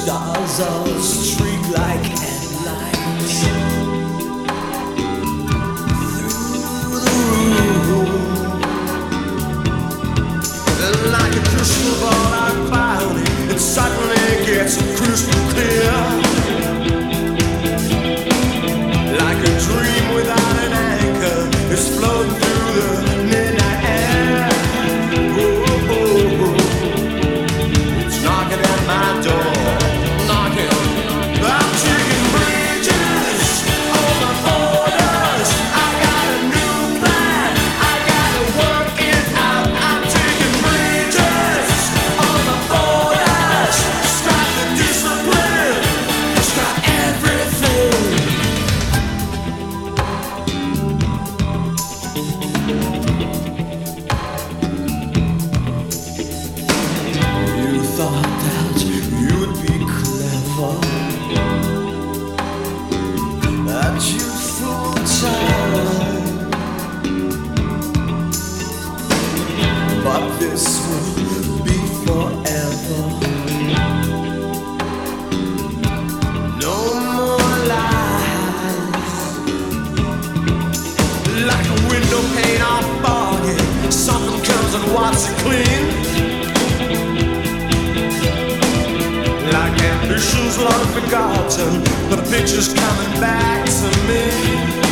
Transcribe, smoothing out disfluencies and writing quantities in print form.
Stars all streak like headlights through the room. And like a crystal ball I found it suddenly gets crystal clear. Like a dream without an anchor, it's floating through the midnight air. Oh, oh, oh. It's knocking at my door. I'm taking bridges over borders. I got a new plan. I gotta work it out. I'm taking bridges over borders. Scrap the discipline. Scrap everything. You thought that you'd be clever at youthful time, but this will be forever. No more lies. Like a window pane off foggy, something comes and wipes it clean. Like ambitions long forgotten, the picture's coming back to me.